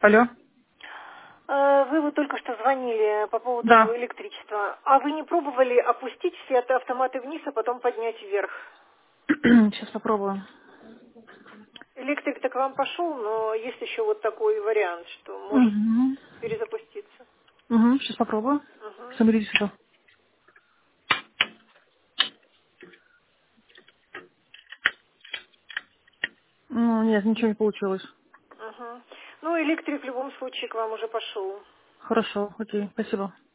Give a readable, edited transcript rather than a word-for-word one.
Алло. Вы вот только что звонили по поводу Да. электричества. А вы не пробовали опустить все автоматы вниз, а потом поднять вверх? Сейчас попробую. Электрик-то к вам пошел, но есть еще вот такой вариант, что может Угу. перезапуститься. Угу. Сейчас попробую. Угу. Соберите все. Ну, нет, ничего не получилось. Угу. Ну, электрик в любом случае к вам уже пошел. Хорошо, окей, спасибо.